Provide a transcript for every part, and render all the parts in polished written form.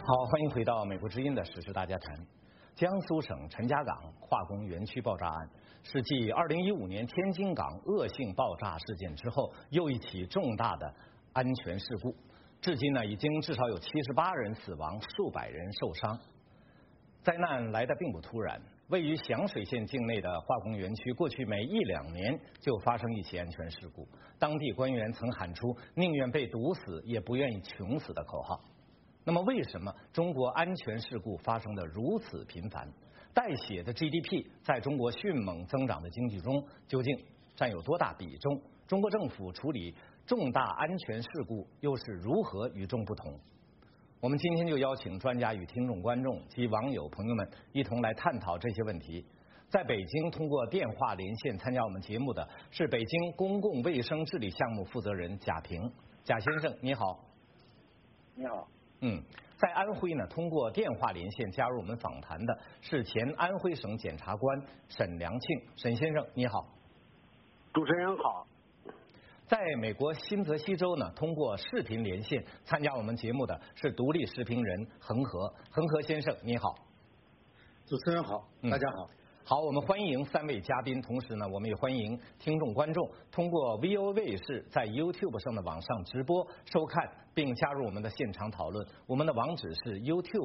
好，欢迎回到美国之音的时事大家谈。江苏省陈家港化工园区爆炸案是继2015年天津港恶性爆炸事件之后又一起重大的安全事故。至今呢，已经至少有78人死亡，数百人受伤。灾难来得并不突然，位于响水县境内的化工园区，过去每1-2年就发生一起安全事故。当地官员曾喊出“宁愿被毒死，也不愿意穷死”的口号。那么，为什么中国安全事故发生的如此频繁？带血的 GDP 在中国迅猛增长的经济中究竟占有多大比重？中国政府处理重大安全事故又是如何与众不同？我们今天就邀请专家与听众观众及网友朋友们一同来探讨这些问题。在北京通过电话连线参加我们节目的是北京公共卫生治理项目负责人贾平。贾先生你好。 你好。 在安徽呢，通过电话连线加入我们访谈的是前安徽省检察官沈良庆。沈先生你好。 主持人好。 在美国新泽西州呢，通过视频连线参加我们节目的是独立时评人恒河。恒河先生你好。 主持人好，大家好。 好，我们欢迎3位嘉宾，同时呢，我们也欢迎听众观众通过 VOA 卫视在 YouTube 上的网上直播收看，并加入我们的现场讨论。我们的网址是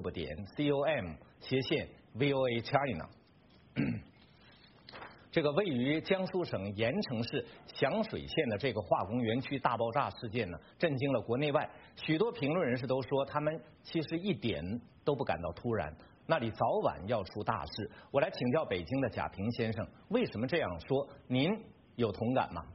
youtube.com/VOA China。这个位于江苏省盐城市响水县的这个化工园区大爆炸事件呢，震惊了国内外。许多评论人士都说，他们其实一点都不感到突然。那里早晚要出大事。我来请教北京的贾平先生，为什么这样说？您有同感吗？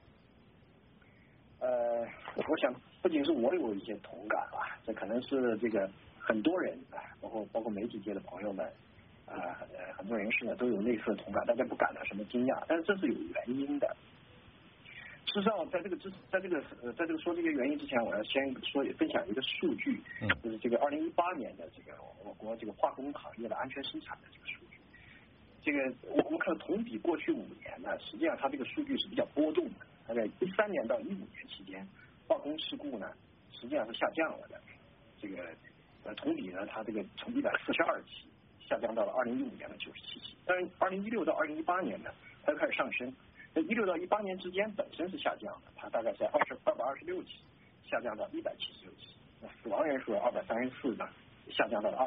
我想不仅是我有一些同感啊，这可能是这个很多人啊，包括媒体界的朋友们很多人士呢都有类似的同感，大家不感到什么惊讶，但是这是有原因的。事实上，在这个说这个原因之前，我要先分享一个数据，就是这个2018年的这个我国这个化工行业的安全生产的这个数据。这个我们看同比过去5年呢，实际上它这个数据是比较波动的。它在13年到15年期间，化工事故呢实际上是下降了的。这个同比呢，它这个从142起下降到了2015年的97起，但是2016到2018年呢，它又开始上升。16到18年之间本身是下降的，它大概在226起下降到176起，那死亡人数234呢下降到了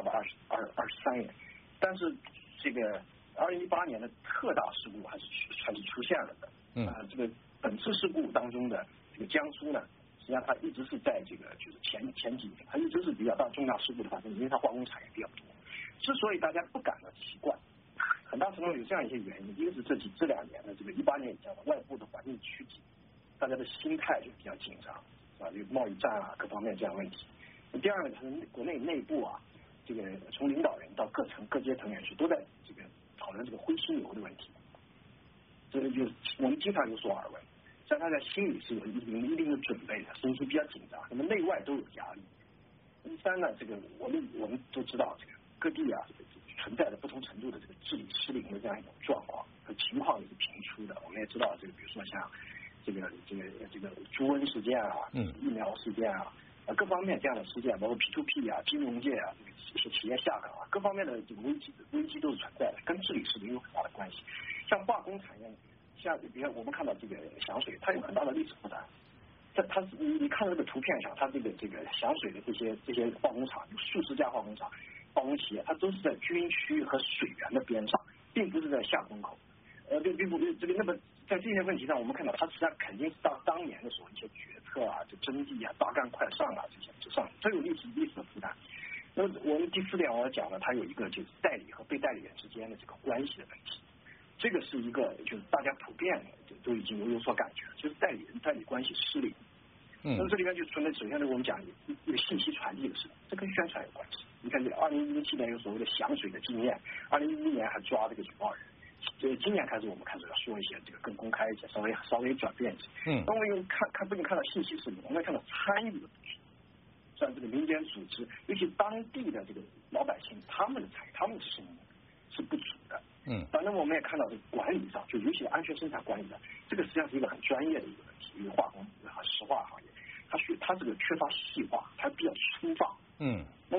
223人。但是这个2018年的特大事故还是出现了的。这个本次事故当中的这个江苏呢，实际上它一直是在这个就是前几年，它一直是比较大重大事故的发生，因为它化工产业比较多。之所以大家不感到奇怪，很大程度有这样一些原因，一个是这2年的这个18年以降的外部的环境趋紧，大家的心态就比较紧张啊，有贸易战啊各方面这样问题。第二个是国内内部啊，这个从领导人到各阶层人士都在这个讨论这个灰犀牛的问题，这个就是我们经常有所耳闻，但大家心里是有一定的准备的，心情比较紧张，那么内外都有压力。第三呢，这个我们都知道，这个各地啊存在着不同程度的这个治理失灵的这样一种状况和情况也是频出的。我们也知道，这个比如说像这个猪瘟事件啊，疫苗事件啊，各方面这样的事件，包括 P2P 啊、金融界啊，这些企业下岗啊，各方面的这个危机都是存在的，跟治理失灵有很大的关系。像化工产业，像比如我们看到这个响水，它有很大的历史负担。它你看到这个图片上，它这个响水的这些化工厂，有数十家化工厂、化工企业，它都是在军区和水源的边上，并不是在下风口。并不这个那么在这些问题上，我们看到它实际上肯定是当年的时候一些决策啊、就征地啊、大干快上啊这些之上，都有历史的负担。那么我们第4点我要讲的，它有一个就是代理和被代理人之间的这个关系的问题。这个是一个就是大家普遍都已经有所感觉，就是代理关系失灵。那么这里面就存在，首先呢，我们讲一个信息传递的事，这跟宣传有关系。你看，这2017年有所谓的响水的经验，2011年还抓这个举报人，今年开始我们开始要说一些这个更公开一些，稍微转变一些。那我们不仅看到信息失灵，我们看到参与的不足，像这个民间组织，尤其当地的这个老百姓，他们的参与，他们的声音是不足的。反正我们也看到这个管理上，就尤其是安全生产管理上，这个实际上是一个很专业的一个问题。因为化工和石化行业，它这个缺乏细化，它比较粗放。那么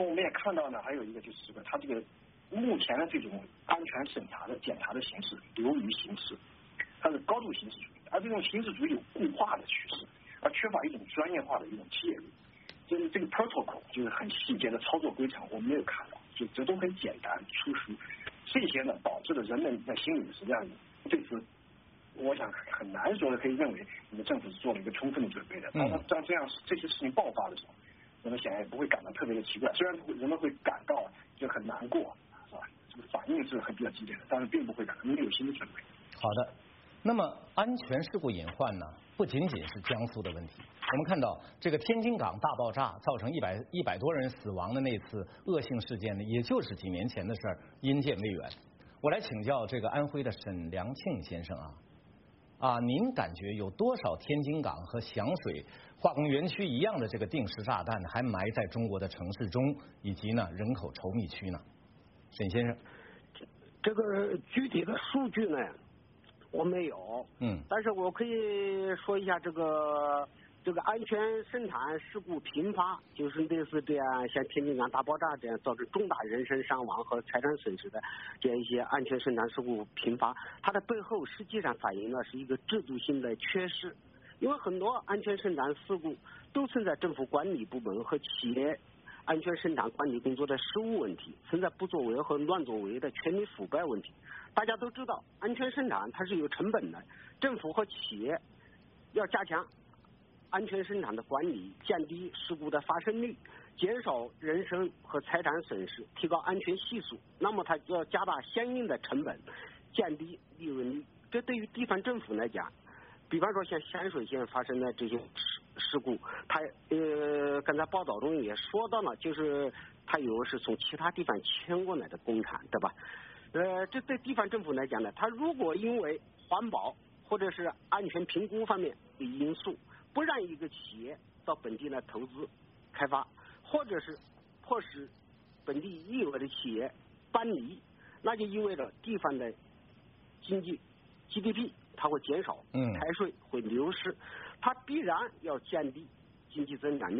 我们也看到呢，还有一个就是它这个目前的这种安全审查的检查的形式流于形式，它是高度形式主义，而这种形式主义有固化的趋势，而缺乏一种专业化的一种介入。就是这个 protocol 就是很细节的操作规程，我们没有看到，就这都很简单粗疏，这些呢导致了人们的心理实际上这次。我想很难说可以认为你们政府是做了一个充分的准备的。当这样这些事情爆发的时候，人们显然也不会感到特别的奇怪，虽然人们会感到就很难过，是吧？这个反应是很比较激烈的，但是并不会感到没有心理准备。 好的，那么安全事故隐患呢，不仅仅是江苏的问题。我们看到这个天津港大爆炸造成100多人死亡的那次恶性事件呢，也就是几年前的事儿，因见未远。我来请教这个安徽的沈良庆先生您感觉有多少天津港和响水化工园区一样的这个定时炸弹还埋在中国的城市中，以及呢人口稠密区呢？沈先生， 这个具体的数据呢，我没有，但是我可以说一下这个安全生产事故频发，就是类似这样像天津港大爆炸这样造成重大人身伤亡和财产损失的这样一些安全生产事故频发，它的背后实际上反映的是一个制度性的缺失，因为很多安全生产事故都存在政府管理部门和企业安全生产管理工作的失误问题，存在不作为和乱作为的权力腐败问题。大家都知道，安全生产它是有成本的，政府和企业要加强安全生产的管理，降低事故的发生率，减少人身和财产损失，提高安全系数。那么它要加大相应的成本，降低利润率。这对于地方政府来讲，比方说像响水县发生的这些事故，它刚才报道中也说到了，就是它有是从其他地方迁过来的工厂，对吧？这对地方政府来讲呢，它如果因为环保或者是安全评估方面的因素，不让一个企业到本地来投资开发，或者是迫使本地已有的企业搬离，那就意味着地方的经济 GDP 它会减少，财税会流失，它必然要降低经济增长率。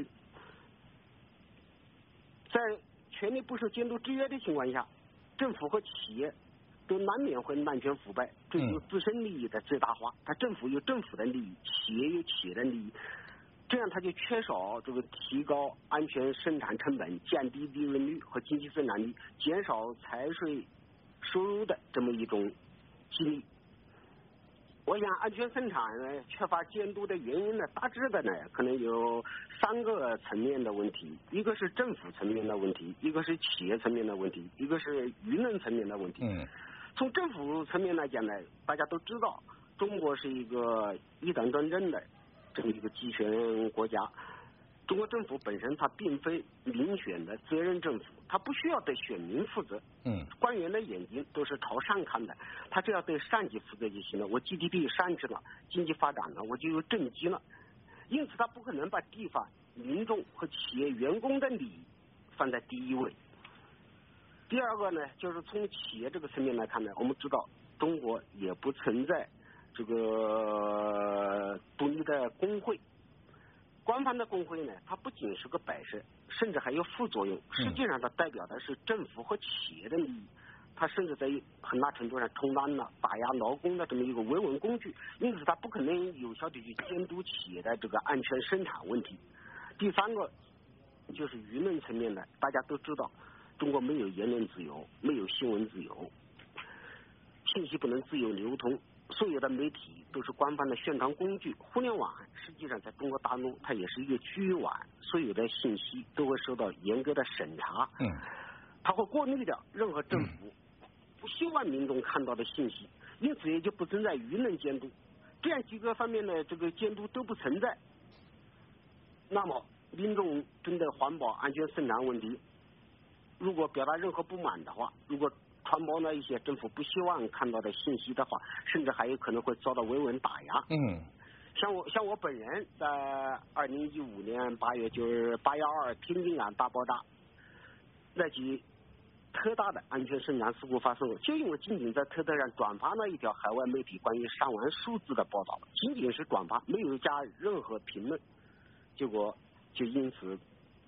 在权力不受监督制约的情况下，政府和企业都难免会滥权腐败，追求自身利益的最大化。它政府有政府的利益，企业有企业的利益，这样它就缺少这个提高安全生产成本、降低利润率和经济增长率、减少财税收入的这么一种激励。我想安全生产呢缺乏监督的原因呢，大致的呢可能有3个层面的问题，一个是政府层面的问题，一个是企业层面的问题，一个是舆论层面的问题。从政府层面来讲呢，大家都知道中国是一个一党专政的这么一个集权国家，中国政府本身它并非民选的责任政府，它不需要对选民负责。官员的眼睛都是朝上看的，他只要对上级负责就行了。我 GDP 上去了，经济发展了，我就有政绩了。因此，他不可能把地方民众和企业员工的利益放在第一位。第二个呢，就是从企业这个层面来看呢，我们知道中国也不存在这个独立的工会。官方的工会呢，它不仅是个摆设，甚至还有副作用。实际上，它代表的是政府和企业的利益，它甚至在很大程度上充当了打压劳工的这么一个维稳工具。因此，它不可能有效的去监督企业的这个安全生产问题。第3个就是舆论层面的，大家都知道，中国没有言论自由，没有新闻自由，信息不能自由流通。所有的媒体都是官方的宣传工具，互联网实际上在中国大陆它也是一个局域网，所有的信息都会受到严格的审查。它会过滤掉任何政府不希望民众看到的信息，因此也就不存在舆论监督。这样几个方面的这个监督都不存在，那么民众针对环保安全生产问题，如果表达任何不满的话，如果传播了一些政府不希望看到的信息的话，甚至还有可能会遭到维稳打压。像我本人在2015年8月，就是812天津港大爆炸那起特大的安全生产事故发生了，就因为仅仅在推特上转发了一条海外媒体关于伤亡数字的报道，仅仅是转发，没有加任何评论，结果就因此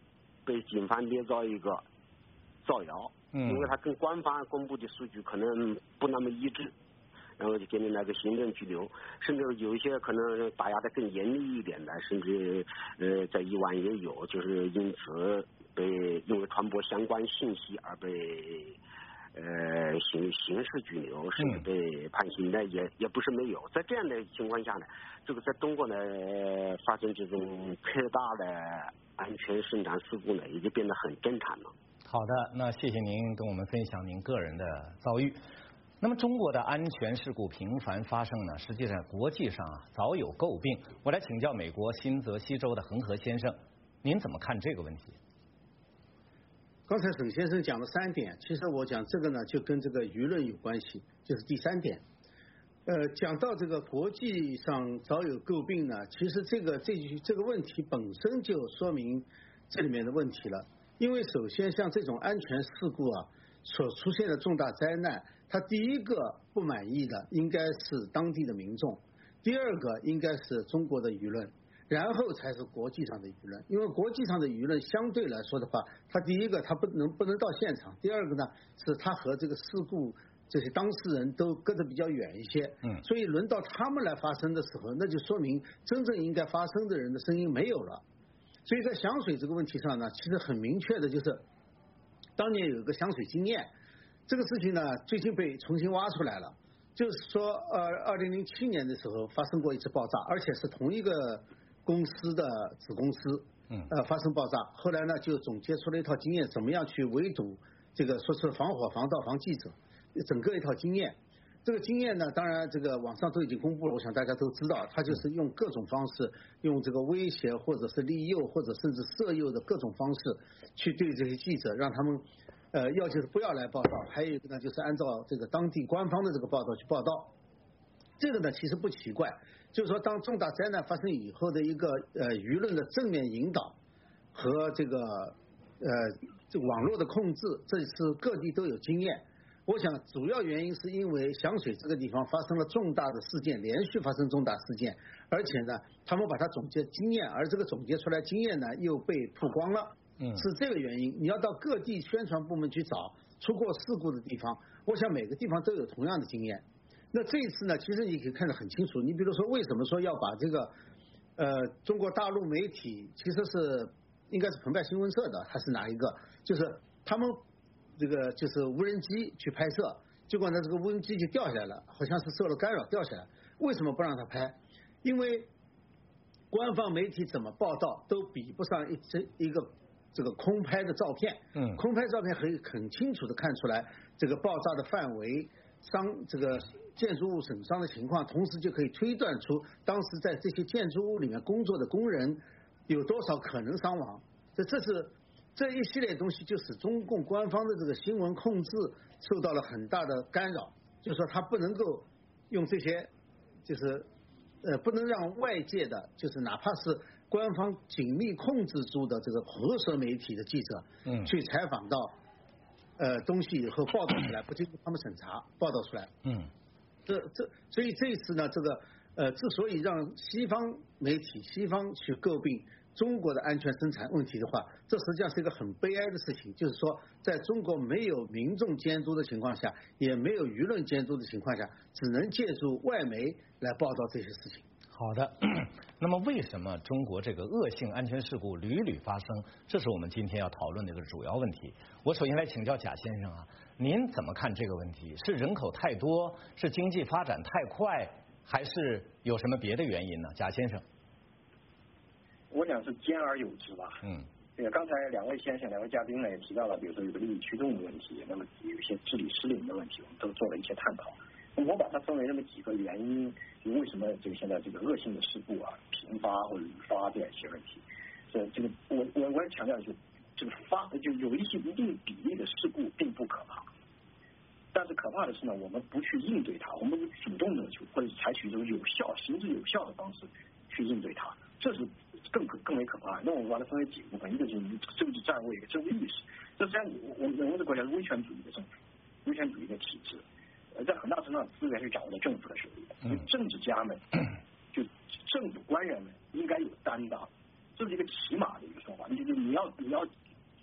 被警方捏造一个造谣，因为他跟官方公布的数据可能不那么一致，然后就给你那个行政拘留，甚至有一些可能打压的更严厉一点的，甚至在以往也有，就是因此被因为传播相关信息而被刑事拘留，甚至被判刑的也不是没有。在这样的情况下呢，这个在中国呢发生这种特大的安全生产事故呢，已经变得很正常了。 好的，那谢谢您跟我们分享您个人的遭遇。那么中国的安全事故频繁发生呢，实际上国际上早有诟病。我来请教美国新泽西州的恒河先生，您怎么看这个问题？ 刚才沈先生讲了3点，其实我讲这个呢就跟这个舆论有关系，就是第3点。讲到这个国际上早有诟病呢，其实这个问题本身就说明这里面的问题了。因为首先像这种安全事故啊所出现的重大灾难，它第一个不满意的应该是当地的民众，第二个应该是中国的舆论，然后才是国际上的舆论。因为国际上的舆论相对来说的话，它第一个它不能到现场，第二个呢是它和这个事故这些当事人都隔得比较远一些，所以轮到他们来发声的时候，那就说明真正应该发声的人的声音没有了。所以在响水这个问题上呢，其实很明确的就是当年有一个响水经验，这个事情呢最近被重新挖出来了，就是说2007年的时候发生过一次爆炸，而且是同一个公司的子公司发生爆炸，后来呢就总结出了一套经验，怎么样去围堵这个说是防火防盗防记者，整个一套经验。这个经验呢，当然这个网上都已经公布了，我想大家都知道，他就是用各种方式，用这个威胁或者是利诱或者甚至色诱的各种方式去对这些记者，让他们要就是不要来报道，还有一个呢就是按照这个当地官方的这个报道去报道。这个呢其实不奇怪，就是说当重大灾难发生以后的一个舆论的正面引导和这个网络的控制，这是各地都有经验。我想主要原因是因为响水这个地方发生了重大的事件，连续发生重大事件，而且呢他们把它总结经验，而这个总结出来经验呢又被曝光了，是这个原因。你要到各地宣传部门去找出过事故的地方，我想每个地方都有同样的经验。那这一次呢，其实你可以看得很清楚，你比如说为什么说要把这个中国大陆媒体，其实是应该是澎湃新闻社的还是哪一个，就是他们这个就是无人机去拍摄，结果呢这个无人机就掉下来了，好像是受了干扰掉下来。为什么不让他拍？因为官方媒体怎么报道都比不上一个这个空拍的照片。空拍照片很清楚的看出来这个爆炸的范围、这个建筑物损伤的情况，同时就可以推断出当时在这些建筑物里面工作的工人有多少可能伤亡。这一系列东西就使中共官方的这个新闻控制受到了很大的干扰，就是说他不能够用这些，就是不能让外界的，就是哪怕是官方紧密控制住的这个核舌媒体的记者，去采访到东西以后报道出来，不经过他们审查报道出来。所以这一次呢，这个之所以让西方媒体西方去诟病中国的安全生产问题的话，这实际上是一个很悲哀的事情，就是说在中国没有民众监督的情况下，也没有舆论监督的情况下，只能借助外媒来报道这些事情。 好的，那么为什么中国这个恶性安全事故屡屡发生？这是我们今天要讨论的一个主要问题。我首先来请教贾先生啊，您怎么看这个问题？是人口太多，是经济发展太快，还是有什么别的原因呢？贾先生。 我想是兼而有之吧。刚才两位嘉宾呢也提到了，比如说有个利益驱动的问题，那么有一些治理失灵的问题，我们都做了一些探讨。我把它分为那么几个原因，为什么这个现在这个恶性的事故啊频发或者屡发这样一些问题。这个我也强调就是这个就有一些一定比例的事故并不可怕，但是可怕的是呢，我们不去应对它，我们主动的去或者采取这种行之有效的方式去应对它，这是更为可怕。那我们把它分为几个部分，一个就是政治站位，一个政治意识。这实际上我们的国家是威权主义的政府，威权主义的体制，在很大程度上资源是掌握在政府的手里的。政治家们，就政府官员们应该有担当，这是一个起码的一个说法。就是你要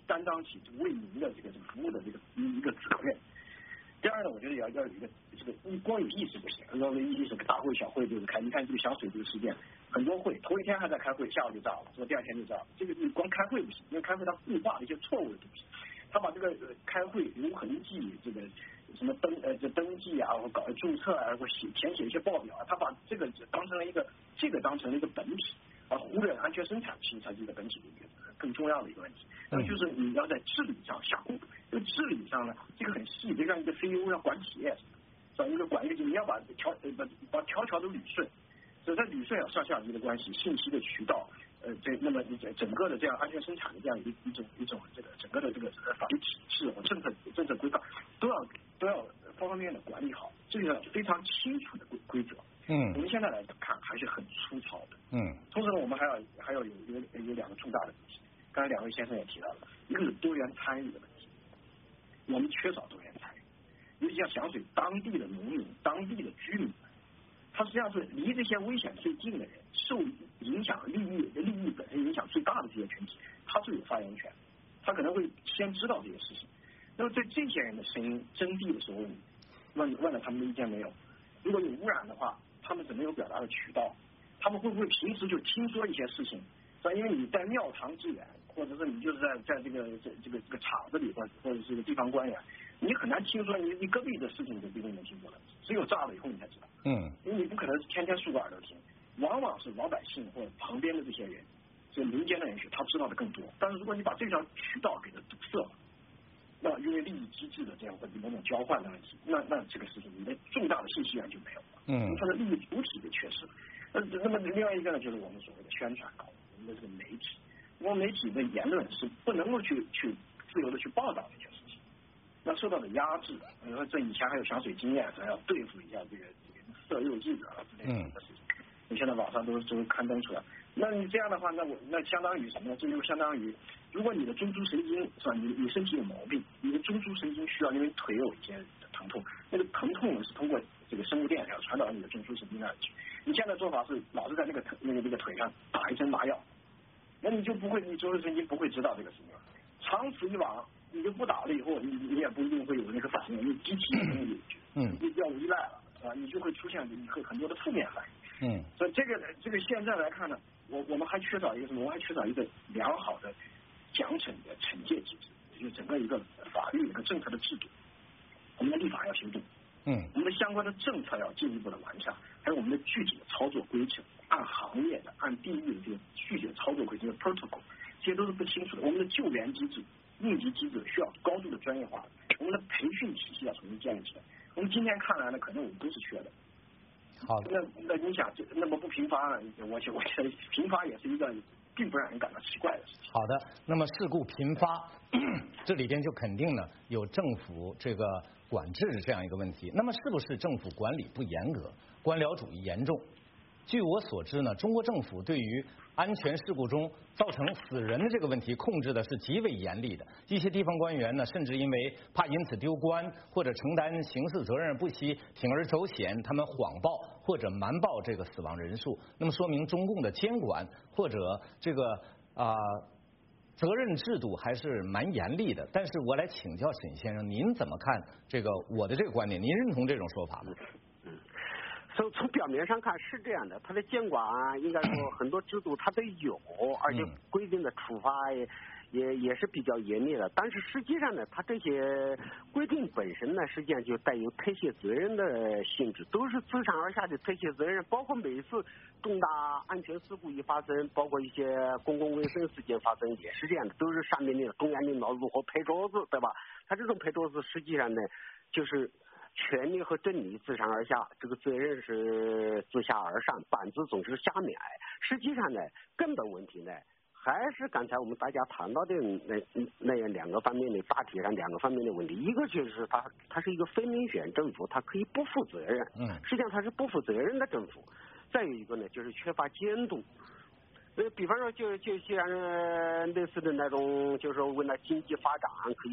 担当起这个为民的这个服务的这个一个责任。第二呢，我觉得要有一个这个光有意识不行，要有意识，大会小会就是开。你看这个响水这个事件，很多会头一天还在开会，下午就炸了，说第二天就炸了。这个你光开会不行，因为开会它固化了一些错误的东西，他把这个开会如何记这个什么登记啊，或搞注册啊，或填写一些报表啊，他把这个当成了一个本体，而忽略安全生产其实才是一个本体的一个更重要的一个问题。那么就是你要在治理上下功夫。就治理上呢，这个很细，就像一个 CEO 要管企业似的，管一个你要把条条都捋顺，所以在捋顺上下级的关系、信息的渠道，那么整个的这样安全生产的这样一种这个整个的这个法律体制和政策规范都要方方面面的管理好，这个非常清楚的规则。我们现在来看还是很粗糙的。同时呢，我们还要有两个重大的问题，刚才两位先生也提到了，一个是多元参与的问题。我们缺少多元参与，尤其像响水当地的农民、当地的居民，他实际上是离这些危险最近的人，受影响利益本身影响最大的这些群体，他是有发言权，他可能会先知道这些事情。那么对这些人的声音征地的时候，问了他们的意见没有？如果有污染的话，他们怎么有表达的渠道？他们会不会平时就听说一些事情？因为你在庙堂之源，或者是你就是在这个厂子里，或者是个地方官员，你很难听说你隔壁的事情你都不一定能听说的，只有炸了以后你才知道。因为你不可能天天竖个耳朵听，往往是老百姓或者旁边的这些人，这民间的人士他知道的更多。但是如果你把这条渠道给它堵塞了，那因为利益机制的这样或者某种交换的问题，那这个事情你的重大的信息源就没有了。它的利益主体就缺失了。那么另外一个呢，就是我们所谓的宣传稿。的这个媒体，因为媒体的言论是不能够去自由的去报道这些事情，那受到的压制。这以前还有响水经验，要对付一下这个色诱记者啊之类的事情，你现在网上都刊登出来。那你这样的话，那相当于什么呢？这就相当于，如果你的中枢神经是吧，你身体有毛病，你的中枢神经需要因为腿有一些疼痛，那个疼痛呢是通过这个生物电要传到你的中枢神经那里去。你现在做法是老是在那个腿上打一针麻药。那你就不会，你中枢神经不会知道这个事情。长此以往，你就不打了以后，你也不一定会有那个反应，你机体你药物依赖了，是吧？你就会出现很多的负面反应。所以这个现在来看呢，我们还缺少一个什么？我们还缺少一个良好的奖惩的惩戒机制，就是整个一个法律和政策的制度。我们的立法要修订，我们的相关的政策要进一步的完善，还有我们的具体的操作规程。按行业的、按地域的这个具体的操作规则 protocol， 这些都是不清楚的。我们的救援机制、应急机制需要高度的专业化，我们的培训体系要重新建立起来。我们今天看来呢，可能我们都是缺的。 好， 那你想，那么不频发呢？我觉得频发也是一个并不让人感到奇怪的事情。 好的，那么事故频发，这里边就肯定呢有政府这个管制这样一个问题。那么是不是政府管理不严格，官僚主义严重？据我所知呢，中国政府对于安全事故中造成死人的这个问题控制的是极为严厉的。一些地方官员呢，甚至因为怕因此丢官或者承担刑事责任，不惜铤而走险，他们谎报或者瞒报这个死亡人数。那么说明中共的监管或者这个责任制度还是蛮严厉的。但是我来请教沈先生，您怎么看这个我的这个观点？您认同这种说法吗？ 从表面上看是这样的，它的监管应该说很多制度它都有，而且规定的处罚也是比较严厉的。但是实际上呢，它这些规定本身呢，实际上就带有推卸责任的性质，都是自上而下的推卸责任。包括每一次重大安全事故一发生，包括一些公共卫生事件发生，也是这样的，都是上面的中央领导如何拍桌子，对吧？它这种拍桌子实际上呢，就是权力和正义自上而下，这个责任是自下而上，板子总是下面挨。实际上呢，根本问题呢，还是刚才我们大家谈到的那样两个方面的，大体上两个方面的问题。一个就是它是一个非民选政府，它可以不负责任，实际上它是不负责任的政府。再有一个呢，就是缺乏监督。比方说就像类似的那种，就是说为了经济发展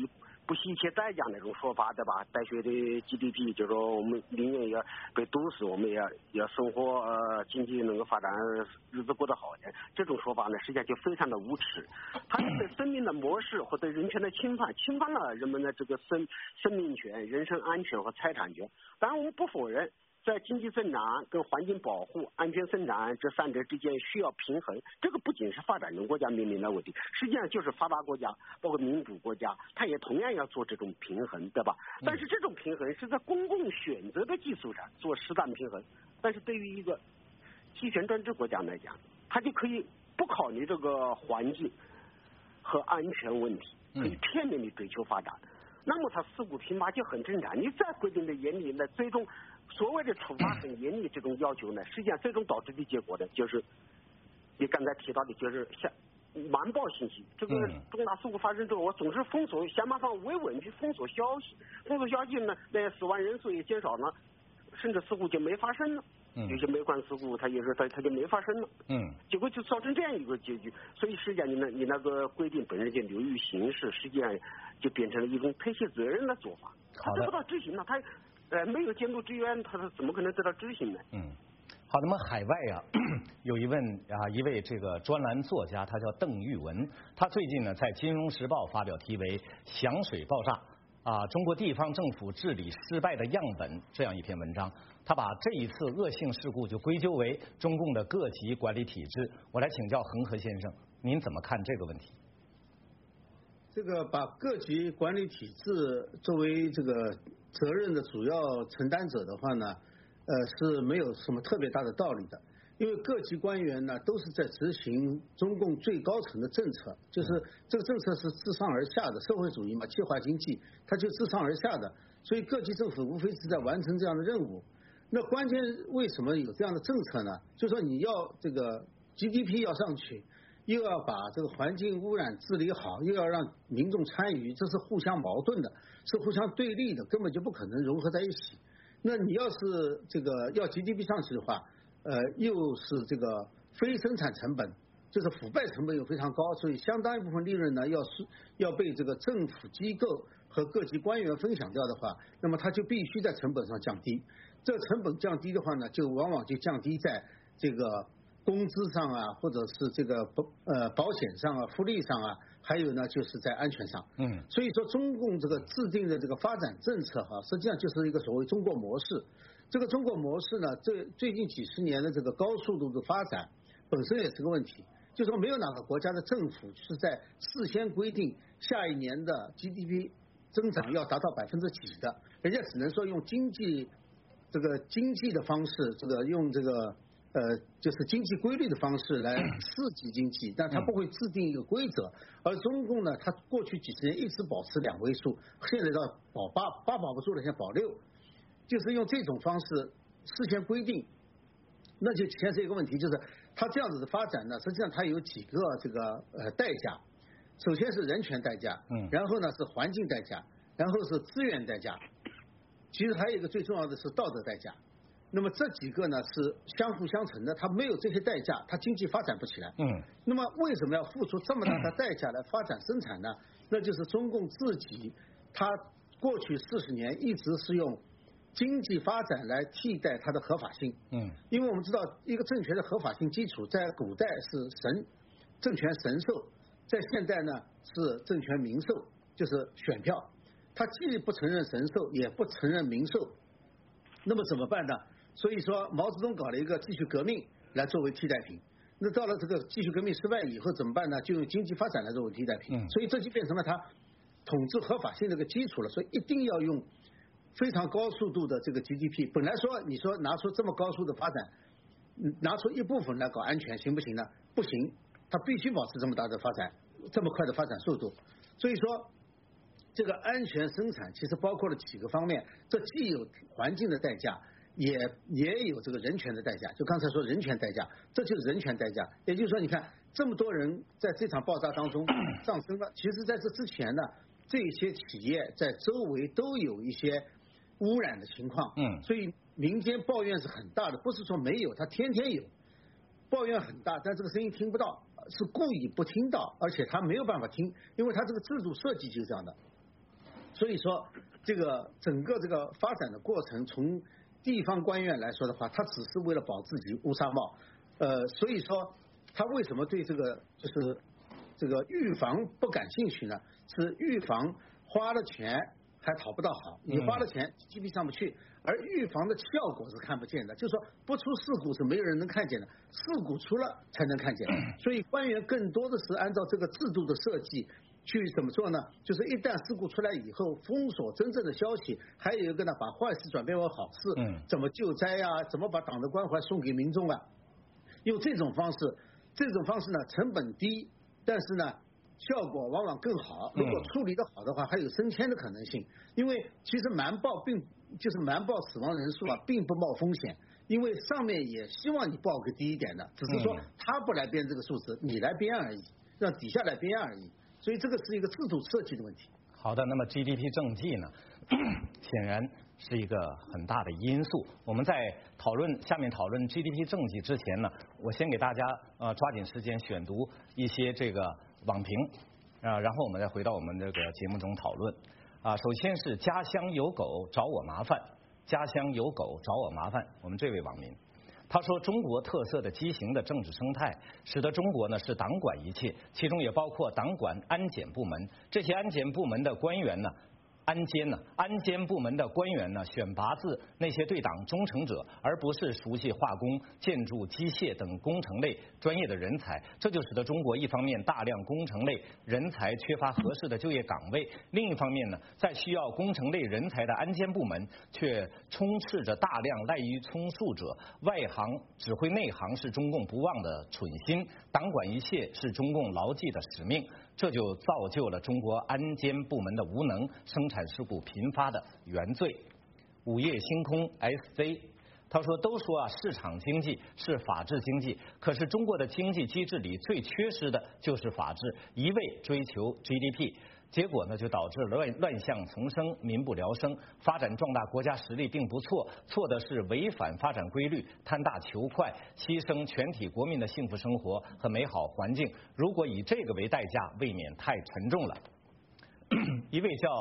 不惜一切代价那种说法，对吧？带学的 GDP 就是说我们宁愿要被堵死，我们也要生活经济能够发展，日子过得好一点。这种说法呢，实际上就非常的无耻，它对生命的漠视或对人权的侵犯了人们的这个生命权、人身安全和财产权。当然，我们不否认，在经济增长跟环境保护、安全生产这三者之间需要平衡，这个不仅是发展中国家面临的问题，实际上就是发达国家，包括民主国家，它也同样要做这种平衡，对吧？但是这种平衡是在公共选择的基础上做适当平衡。但是对于一个集权专制国家来讲，它就可以不考虑这个环境和安全问题，可以片面的追求发展。那么它事故频发就很正常。你再规定的严厉，那最终所谓的处罚很严厉这种要求呢，实际上最终导致的结果呢，就是你刚才提到的，就是像瞒报信息。这个重大事故发生之后，我总是想办法维稳去封锁消息，呢，那死亡人数也减少了，甚至事故就没发生了。有些煤矿事故，它就没发生了。结果就造成这样一个结局。所以实际上你那个规定本身就流于形式，实际上就变成了一种推卸责任的做法。他得不到执行了，他没有监督支援，他怎么可能得到执行呢？ 好，那么海外有一位这个专栏作家，他叫邓玉文，他最近呢在《金融时报》发表题为《响水爆炸》中国地方政府治理失败的样本这样一篇文章，他把这一次恶性事故就归咎为中共的各级管理体制。我来请教恒河先生，您怎么看这个问题？ 这个把各级管理体制作为这个责任的主要承担者的话呢，是没有什么特别大的道理的。因为各级官员呢都是在执行中共最高层的政策，就是这个政策是自上而下的，社会主义嘛，计划经济，它就自上而下的，所以各级政府无非是在完成这样的任务。那关键为什么有这样的政策呢？就说你要这个 GDP 要上去，又要把这个环境污染治理好，又要让民众参与，这是互相矛盾的，是互相对立的，根本就不可能融合在一起。那你要是这个要 GDP 上去的话，又是这个非生产成本，就是腐败成本又非常高，所以相当一部分利润呢要被这个政府机构和各级官员分享掉的话，那么它就必须在成本上降低。这个成本降低的话呢，就往往就降低在这个工资上啊，或者是这个保险上啊、福利上啊，还有呢就是在安全上。所以说中共这个制定的这个发展政策实际上就是一个所谓中国模式。这个中国模式呢，最近几十年的这个高速度的发展本身也是个问题，就是说没有哪个国家的政府是在事先规定下一年的 GDP 增长要达到几的，人家只能说用经济的方式，用就是经济规律的方式来刺激经济，但它不会制定一个规则。而中共呢，它过去几十年一直保持2位数，现在到保8保不住了，现在保6。就是用这种方式事先规定，那就牵涉一个问题，就是它这样子的发展呢，实际上它有几个代价。首先是人权代价，然后呢是环境代价，然后是资源代价，其实还有一个最重要的是道德代价。那么这几个呢是相辅相成的，它没有这些代价，它经济发展不起来。那么为什么要付出这么大的代价来发展生产呢？那就是中共自己，它过去40年一直是用经济发展来替代它的合法性。因为我们知道一个政权的合法性基础，在古代是政权神授，在现代呢是政权民授，就是选票。它既不承认神授，也不承认民授，那么怎么办呢？所以说毛泽东搞了一个继续革命来作为替代品。那到了这个继续革命失败以后怎么办呢？就用经济发展来作为替代品。所以这就变成了它统治合法性这个基础了。所以一定要用非常高速度的这个 GDP。本来说你说拿出这么高速的发展，拿出一部分来搞安全行不行呢？不行，它必须保持这么大的发展，这么快的发展速度。所以说这个安全生产其实包括了几个方面，这既有环境的代价，也有这个人权的代价。就刚才说人权代价，这就是人权代价。也就是说你看这么多人在这场爆炸当中丧生了，其实在这之前呢，这些企业在周围都有一些污染的情况。所以民间抱怨是很大的，不是说没有，它天天有，抱怨很大，但这个声音听不到，是故意不听到，而且他没有办法听，因为他这个制度设计就是这样的。 所以说这个整个这个发展的过程，从地方官员来说的话，他只是为了保自己乌纱帽，所以说他为什么对这个就是这个预防不感兴趣呢？是预防花了钱还讨不到好，你花了钱 GDP 上不去，而预防的效果是看不见的，就是说不出事故是没有人能看见的，事故出了才能看见。所以官员更多的是按照这个制度的设计去怎么做呢？就是一旦事故出来以后，封锁真正的消息，还有一个呢，把坏事转变为好事，怎么救灾啊，怎么把党的关怀送给民众啊，用这种方式呢成本低，但是呢效果往往更好。如果处理得好的话，还有升迁的可能性。因为其实瞒报死亡人数啊，并不冒风险，因为上面也希望你报个低一点的，只是说他不来编这个数字，你来编而已，让底下来编而已。所以这个是一个制度设计的问题。 好的，那么 GDP 政绩呢，显然是一个很大的因素。我们在下面讨论 GDP 政绩之前呢，我先给大家抓紧时间选读一些这个网评然后我们再回到我们这个节目中讨论首先是家乡有狗找我麻烦，家乡有狗找我麻烦。我们这位网民他说，中国特色的畸形的政治生态，使得中国呢是党管一切，其中也包括党管安检部门。这些安检部门的官员呢，安监部门的官员呢，选拔自那些对党忠诚者，而不是熟悉化工、建筑、机械等工程类专业的人才。这就使得中国一方面大量工程类人才缺乏合适的就业岗位，另一方面呢，在需要工程类人才的安监部门却充斥着大量滥竽充数者。外行指挥内行是中共不忘的蠢心，党管一切是中共牢记的使命。这就造就了中国安监部门的无能，生产事故频发的原罪。午夜星空 SZ 他说，都说市场经济是法治经济，可是中国的经济机制里最缺失的就是法治，一味追求 GDP， 结果呢就导致乱象丛生，民不聊生。发展壮大国家实力并不错，错的是违反发展规律，贪大求快，牺牲全体国民的幸福生活和美好环境。如果以这个为代价，未免太沉重了。一位叫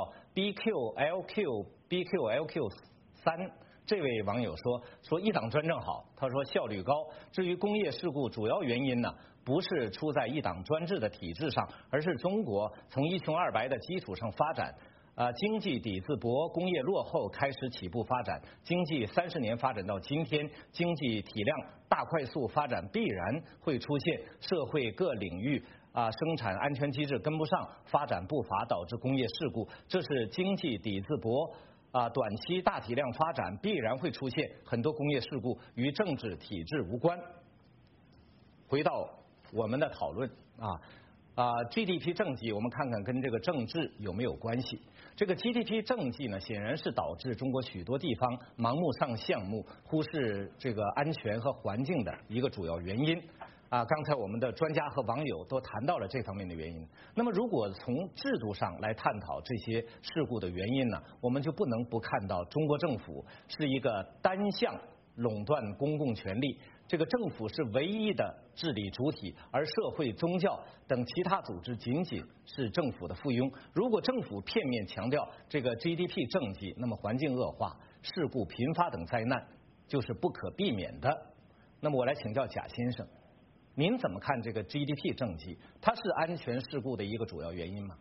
BQLQ3这位网友说一党专政好，他说效率高。至于工业事故主要原因呢，不是出在一党专制的体制上，而是中国从一穷二白的基础上发展。经济底子薄，工业落后，开始起步发展。经济30年发展到今天，经济体量大快速发展，必然会出现社会各领域生产安全机制跟不上，发展步伐导致工业事故。这是经济底子薄。短期大体量发展必然会出现很多工业事故，与政治体制无关。回到我们的讨论GDP 政绩，我们看看跟这个政治有没有关系。这个 GDP 政绩呢，显然是导致中国许多地方盲目上项目，忽视这个安全和环境的一个主要原因。刚才我们的专家和网友都谈到了这方面的原因。那么如果从制度上来探讨这些事故的原因呢，我们就不能不看到中国政府是一个单向垄断公共权力，这个政府是唯一的治理主体，而社会、宗教等其他组织仅仅是政府的附庸。如果政府片面强调这个 GDP 政绩，那么环境恶化、事故频发等灾难就是不可避免的。那么我来请教贾先生，您怎么看这个 GDP 政绩？它是安全事故的一个主要原因吗？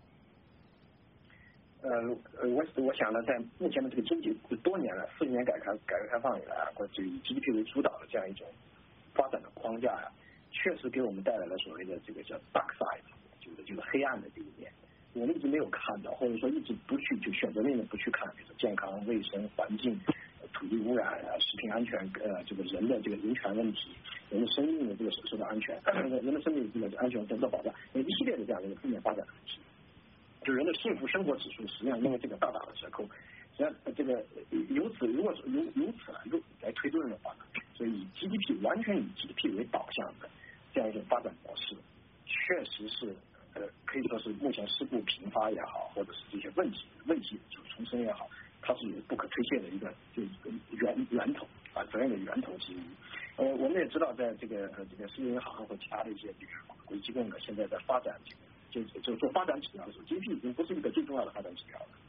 我想呢，在目前的这个经济多年了，40年改革开放以来或者以 GDP 为主导的这样一种发展的框架确实给我们带来了所谓的这个叫 dark side， 就是黑暗的这一面。我们一直没有看到，或者说一直不去就选择性的不去看，比如说健康、卫生、环境、土地污染食品安全这个人的这个人权问题，人的生命的这个受到安全，人的生命这个安全得到保障，一系列的这样的一个负面发展的问题。就人的幸福生活指数实际上因为这个大打了折扣，实际上这个如果由此来推论的话呢，所以完全以 GDP 为导向的这样一种发展模式，确实是可以说是目前事故频发也好，或者是这些问题就重生也好，它是有不可推卸的一个源头责任的源头之一。我们也知道，在这个世界银行和其他的一些这个国际机构呢，现在在发展就做发展指标的时候 ，GDP 已经不是一个最重要的发展指标了。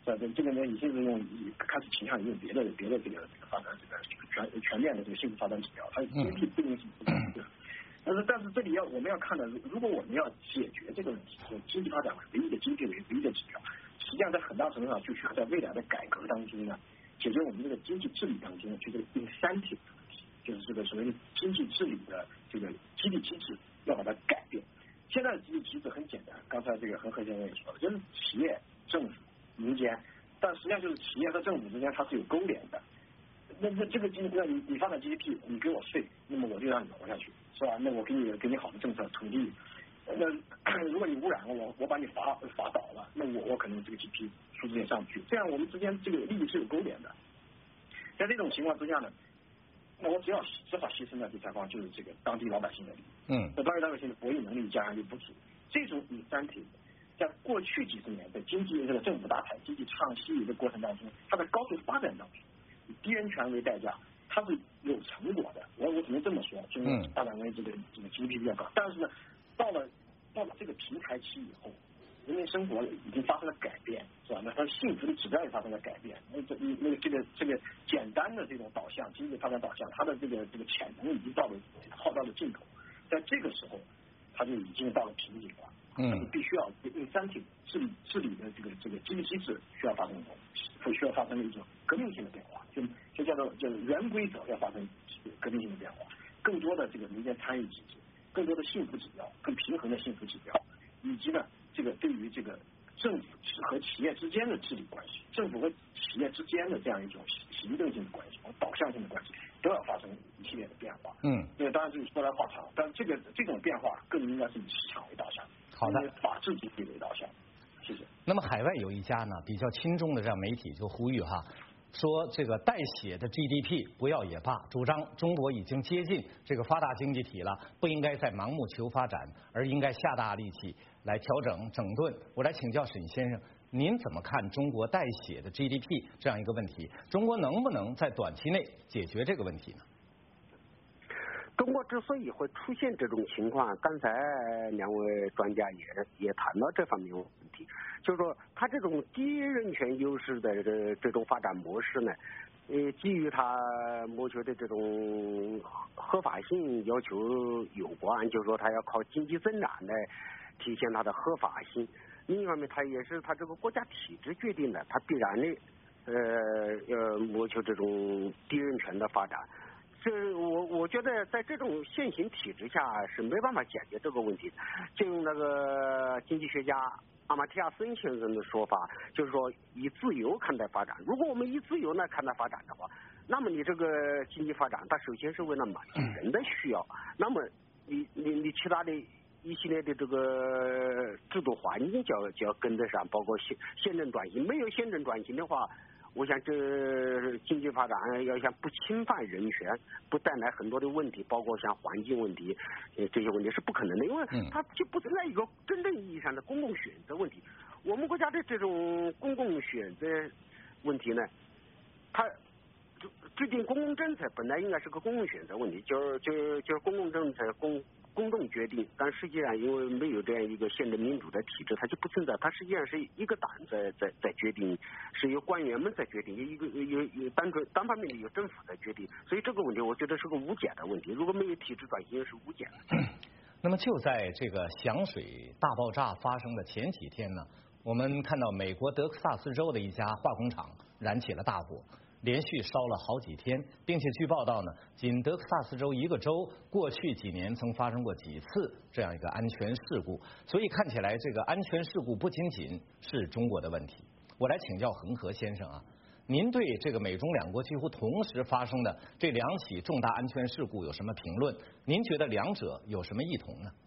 这个呢，已经是开始倾向于用别的这个发展这个全面的这个幸福发展指标，它 GDP 不一定是这个。但是这里我们要看的，如果我们要解决这个问题，经济发展为唯一的经济为唯一的指标，实际上在很大程度上就需要在未来的改革当中呢，解决我们这个经济治理当中就这个 incentive 的问题，就是这个所谓的经济治理的这个激励机制要把它改变。现在的激励机制很简单，刚才这个恒河先生也说了，就是企业、政府、民间，但实际上就是企业和政府之间它是有勾连的。那这个你发展 GDP， 你给我税，那么我就让你活下去，是吧？那我给你好的政策，土地。那如果你污染了我把你罚倒了，那我可能这个 GDP 数字也上不去。这样我们之间这个利益是有勾连的。在这种情况之下呢，那我只好牺牲的第三方就是这个当地老百姓的利益。当地老百姓的博弈能力加上又不足，这种incentive在过去几十年的经济这个政府大台经济倡议的过程当中，它在高速发展当中，以低人权为代价，它是有成果的。我只能这么说，就是发展为这个 GDP 比较高。但是呢，到了这个平台期以后，人民生活已经发生了改变，是吧？那它幸福的指标也发生了改变。这个简单的这种导向，经济发展导向，它的这个潜能已经耗到了尽头。在这个时候，它就已经到了瓶颈了。必须要incentive治理的这个激励机制需要发生一种革命性的变化，就叫做原规则要发生革命性的变化，更多的这个民间参与机制，更多的幸福指标，更平衡的幸福指标，以及呢这个对于这个政府和企业之间的治理关系，政府和企业之间的这样一种行政性的关系和导向性的关系，都要发生一系列的变化。这个当然这个说来话长，但这种变化更应该是以市场为导向。好的，法治经济为导向。谢谢。 那么海外有一家呢比较亲中的这样媒体就呼吁说这个带血的 GDP 不要也罢，主张中国已经接近这个发达经济体了，不应该再盲目求发展，而应该下大力气来调整整顿。我来请教沈先生，您怎么看中国带血的 GDP 这样一个问题？中国能不能在短期内解决这个问题呢？ 中国之所以会出现这种情况，刚才两位专家也谈到这方面问题，就是说他这种低人权优势的这种发展模式呢，基于他谋求的这种合法性要求有关，就是说他要靠经济增长来体现它的合法性。另一方面，它也是他这个国家体制决定的，它必然的要谋求这种低人权的发展。我觉得在这种现行体制下是没办法解决这个问题的。就用那个经济学家阿马蒂亚森先生的说法，就是说以自由看待发展。如果我们以自由来看待发展的话，那么你这个经济发展它首先是为了满足人的需要，那么你其他的一系列的这个制度环境就要跟得上，包括宪政转型。没有宪政转型的话，我想这经济发展要想不侵犯人权，不带来很多的问题，包括像环境问题这些问题是不可能的，因为它就不存在一个真正意义上的公共选择问题。我们国家的这种公共选择问题呢，它制定公共政策本来应该是个公共选择问题，就是公共政策公众决定，但实际上因为没有这样一个宪政民主的体制，它就不存在。它实际上是一个党在决定，是由官员们在决定，有单方面的由政府在决定。所以这个问题我觉得是个无解的问题。如果没有体制转型是无解的。 那么就在这个响水大爆炸发生的前几天呢，我们看到美国德克萨斯州的一家化工厂燃起了大火，连续烧了好几天，并且据报道呢，仅德克萨斯州一个州过去几年曾发生过几次这样一个安全事故，所以看起来这个安全事故不仅仅是中国的问题。我来请教恒河先生您对这个美中两国几乎同时发生的这两起重大安全事故有什么评论？您觉得两者有什么异同呢？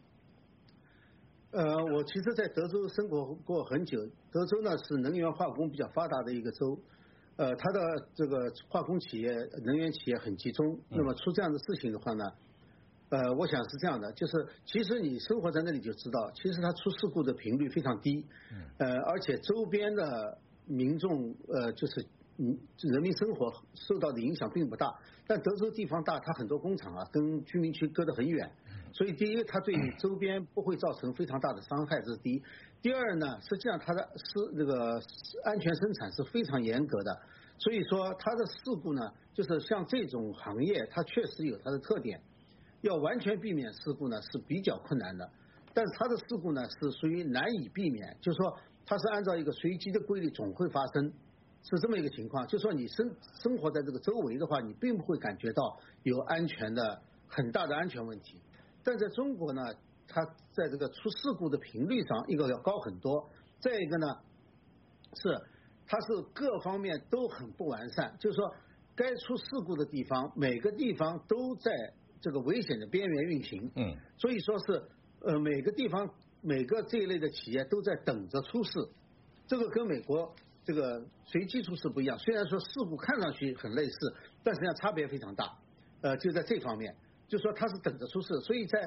我其实在德州生活过很久，德州呢是能源化工比较发达的一个州。它的这个化工企业、能源企业很集中。那么出这样的事情的话呢，我想是这样的，就是其实你生活在那里就知道，其实它出事故的频率非常低。而且周边的民众就是人民生活受到的影响并不大。但德州地方大，它很多工厂跟居民区隔得很远，所以第一，它对周边不会造成非常大的伤害，这是第一。 第二呢，实际上它的这个安全生产是非常严格的，所以说它的事故呢，就是像这种行业，它确实有它的特点，要完全避免事故呢是比较困难的。但是它的事故呢是属于难以避免，就是说它是按照一个随机的规律总会发生，是这么一个情况。就是说你生活在这个周围的话，你并不会感觉到有很大的安全问题。但在中国呢，它在这个出事故的频率上，一个要高很多，再一个呢是它是各方面都很不完善，就是说该出事故的地方，每个地方都在这个危险的边缘运行，所以说是每个地方每个这一类的企业都在等着出事，这个跟美国这个随机出事不一样。虽然说事故看上去很类似，但实际上差别非常大。就在这方面，就说它是等着出事。所以在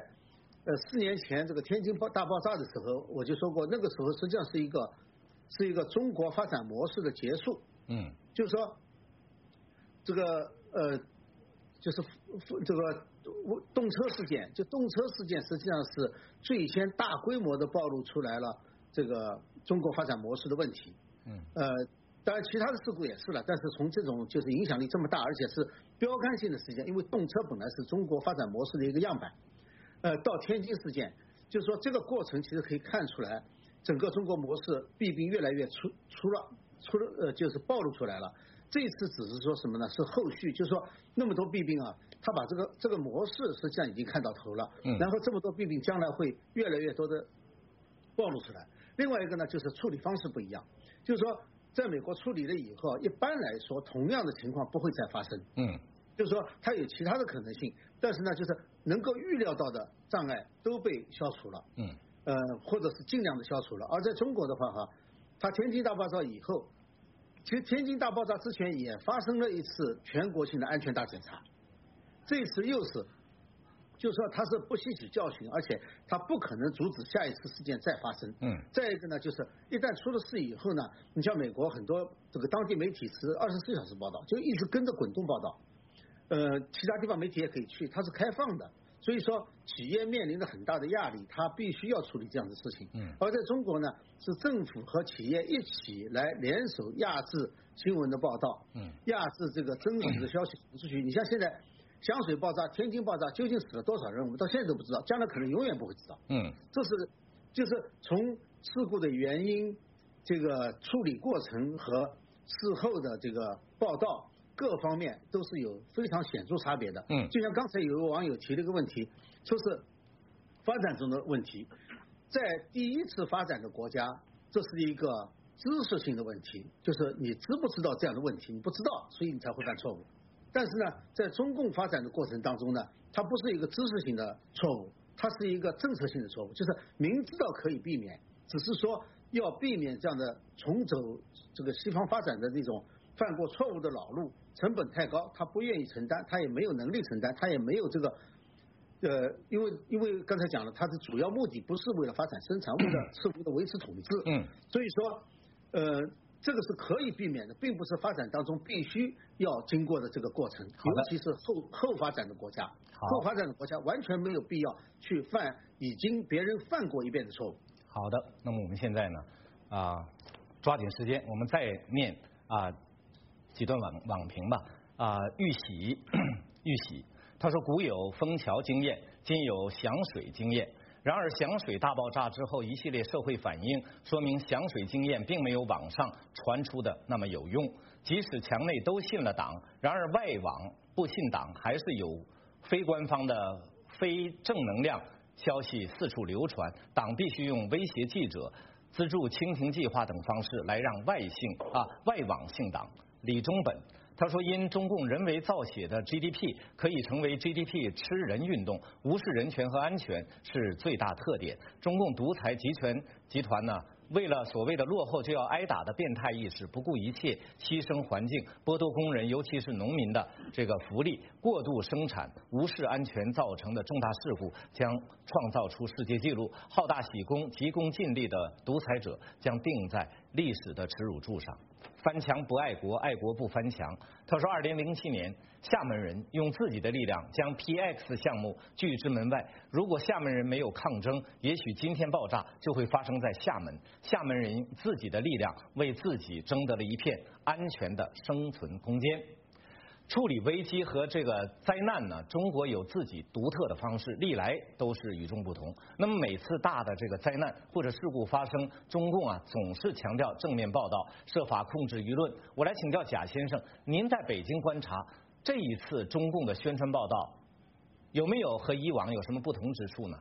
4年前这个天津大爆炸的时候，我就说过，那个时候实际上是一个中国发展模式的结束。就是说这个就是这个动车事件，就动车事件实际上是最先大规模的暴露出来了这个中国发展模式的问题。当然其他的事故也是了，但是从这种就是影响力这么大，而且是标杆性的事件，因为动车本来是中国发展模式的一个样板。到天津事件，就是说这个过程其实可以看出来，整个中国模式弊病越来越就是暴露出来了。这一次只是说什么呢？是后续，就是说那么多弊病啊，他把这个模式实际上已经看到头了，然后这么多弊病将来会越来越多的暴露出来。另外一个呢，就是处理方式不一样，就是说在美国处理了以后，一般来说同样的情况不会再发生。就是说它有其他的可能性，但是呢，就是能够预料到的障碍都被消除了。或者是尽量的消除了。而在中国的话哈，它天津大爆炸以后，其实天津大爆炸之前也发生了一次全国性的安全大检查，这次又是，就是说它是不吸取教训，而且它不可能阻止下一次事件再发生。再一个呢，就是一旦出了事以后呢，你像美国很多这个当地媒体是24小时报道，就一直跟着滚动报道。其他地方媒体也可以去，它是开放的，所以说企业面临着很大的压力，它必须要处理这样的事情。而在中国呢，是政府和企业一起来联手压制新闻的报道，压制这个真实的消息出去。你像现在香水爆炸、天津爆炸究竟死了多少人，我们到现在都不知道，将来可能永远不会知道。这是就是从事故的原因、这个处理过程和事后的这个报道。各方面都是有非常显著差别的。就像刚才有个网友提了一个问题，说是发展中的问题，在第一次发展的国家，这是一个知识性的问题，就是你知不知道这样的问题，你不知道，所以你才会犯错误。但是呢，在中共发展的过程当中呢，它不是一个知识性的错误，它是一个政策性的错误，就是明知道可以避免，只是说要避免这样的重走这个西方发展的那种犯过错误的老路，成本太高，他不愿意承担，他也没有能力承担，他也没有这个因为刚才讲了，他的主要目的不是为了发展生产，为了维持统治。所以说这个是可以避免的，并不是发展当中必须要经过的这个过程，尤其是后发展的国家，后发展的国家完全没有必要去犯已经别人犯过一遍的错误。 好的，那么我们现在呢抓紧时间，我们再念几段网评吧。玉玺他说，古有枫桥经验，今有响水经验。然而响水大爆炸之后，一系列社会反应说明响水经验并没有网上传出的那么有用。即使墙内都信了党，然而外网不信党，还是有非官方的非正能量消息四处流传。党必须用威胁记者、资助蜻蜓计划等方式来让外网信党。李忠本他说，因中共人为造血的 GDP 可以成为 GDP 吃人运动，无视人权和安全是最大特点。中共独裁集权集团呢，为了所谓的落后就要挨打的变态意识，不顾一切牺牲环境，剥夺工人尤其是农民的这个福利，过度生产，无视安全造成的重大事故将创造出世界纪录。好大喜功、急功近利的独裁者将定在历史的耻辱柱上。 翻墙不爱国，爱国不翻墙。他说，2007年，厦门人用自己的力量将 PX 项目拒之门外。如果厦门人没有抗争，也许今天爆炸就会发生在厦门。厦门人自己的力量为自己争得了一片安全的生存空间。处理危机和这个灾难呢，中国有自己独特的方式，历来都是与众不同。那么每次大的这个灾难或者事故发生，中共总是强调正面报道，设法控制舆论。我来请教贾先生，您在北京观察这一次中共的宣传报道，有没有和以往有什么不同之处呢？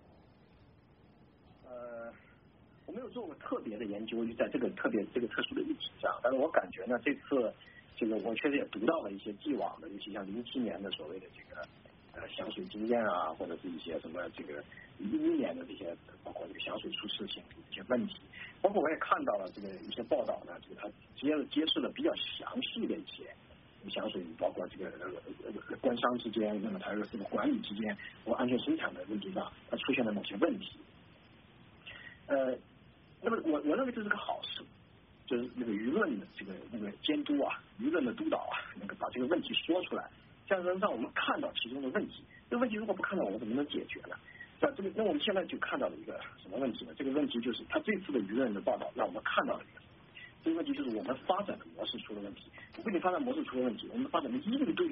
我没有做过特别的研究，就在这个特殊的议题上，但是我感觉呢，这次。这个我确实也读到了一些既往的，尤其像07年的所谓的这个响水经验啊，或者是一些什么这个11年的这些，包括这个响水出事情一些问题，包括我也看到了这个一些报道呢，这个他揭示了比较详细的一些响水，包括这个官商之间，那么还有这个管理之间，或安全生产的问题上，它出现了某些问题。那么我认为这是个好事。就是那个舆论的那个监督啊，舆论的督导啊，那个把这个问题说出来，这样让我们看到其中的问题。这个问题如果不看到，我们怎么能解决呢？那我们现在就看到了一个什么问题呢？这个问题就是他这次的舆论的报道让我们看到了一个，这个问题就是我们发展的模式出了问题。不仅发展模式出了问题，我们发展的应对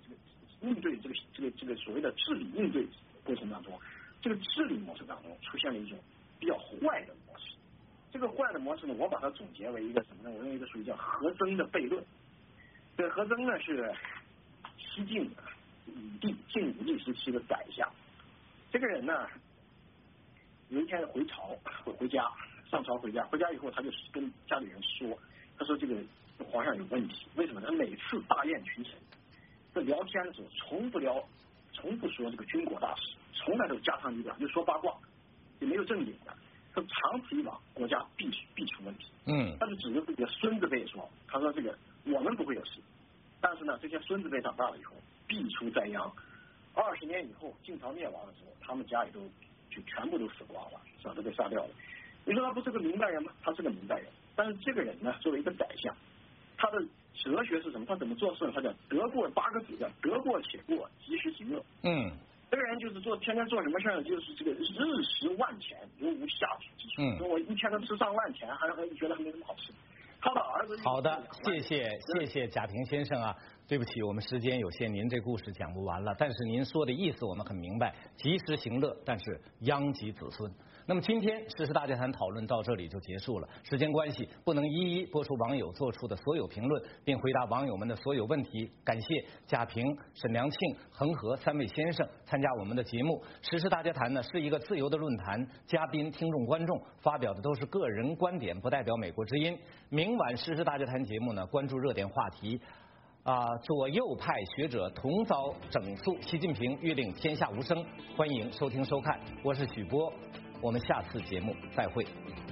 这个所谓的治理应对过程当中，这个治理模式当中出现了一种比较坏的模式。这个坏的模式呢，我把它总结为一个什么呢？我认为一个属于叫何曾的悖论。这个何曾呢是西晋晋武帝时期的宰相。这个人呢，有一天回家，上朝回家以后，他就跟家里人说，他说这个皇上有问题，为什么呢？他每次大宴群臣，在聊天的时候从不说这个军国大事，从来都家长里短，就说八卦，也没有正经的。他长此以往，国家必出问题。他就指着自己的孙子辈说，他说这个我们不会有事，但是呢，这些孙子辈长大了以后必出灾殃。20年以后，晋朝灭亡的时候，他们家里就全部都死光了，是吧？都被杀掉了。你说他不是个明白人吗？他是个明白人，但是这个人呢，作为一个宰相，他的哲学是什么？他怎么做事呢？他叫得过8个字，叫得过且过，及时行乐。这个人就是天天做什么事儿，就是这个日食万钱，如无下品之处。说我一天都吃上万钱，还觉得还没什么好吃。他的儿子。 好的，谢谢贾平先生啊。对不起，我们时间有限，您这故事讲不完了。但是您说的意思我们很明白，及时行乐，但是殃及子孙。那么今天时事大家谈讨论到这里就结束了，时间关系不能一一播出网友做出的所有评论，并回答网友们的所有问题。感谢贾平、沈良庆、恒河3位先生参加我们的节目。时事大家谈呢是一个自由的论坛，嘉宾、听众、观众发表的都是个人观点，不代表美国之音。明晚时事大家谈节目呢，关注热点话题。左右派学者同遭整肃，习近平欲令天下无声。欢迎收听收看，我是许波，我们下次节目再会。